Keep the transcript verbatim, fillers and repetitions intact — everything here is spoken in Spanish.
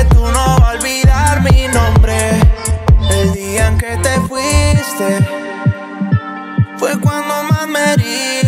que tú no vas a olvidar mi nombre. El día en que te fuiste fue cuando me